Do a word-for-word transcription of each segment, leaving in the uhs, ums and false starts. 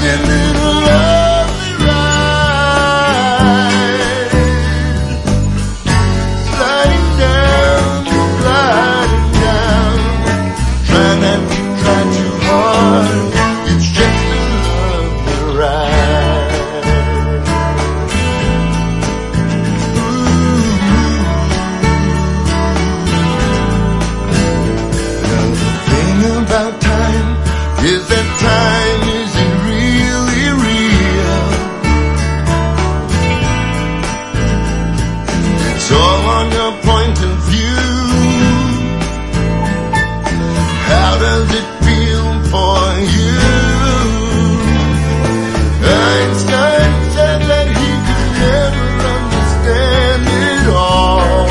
Isn't it a lovely ride? Sliding down, gliding down. Try not to try too hard. It's just a lovely ride. Ooh. Now the thing about time is that time isn't really real. It's all on your point of view. How does it feel for you? Einstein said that he could never understand it all.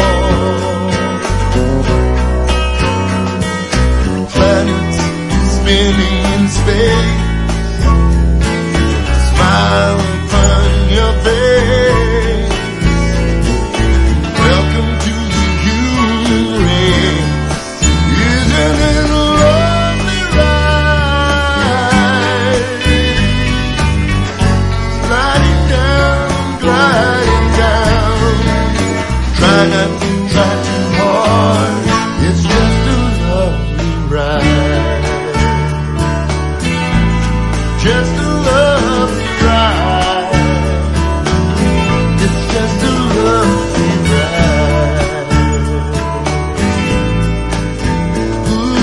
Planets spinning in space, smile upon your face. Welcome to the human race. Isn't it a lovely ride? Sliding down, gliding down. Try not to try too hard. It's just a lovely ride. Just a lovely ride. It's just a lovely ride. Ooh.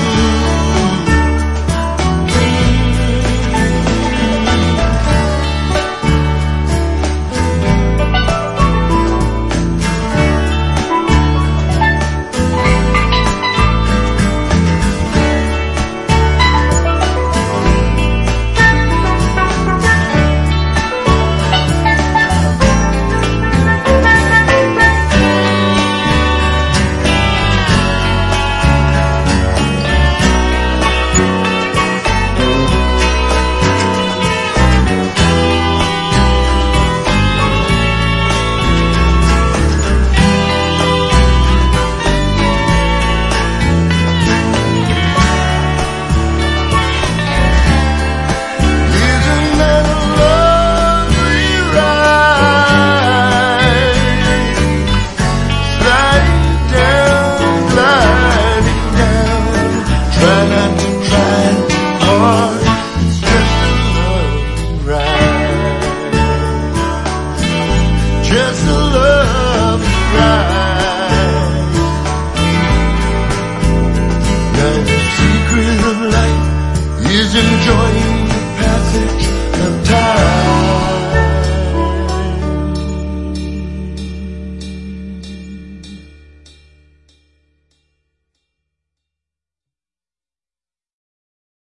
Just a lovely ride. Now the secret of life is enjoying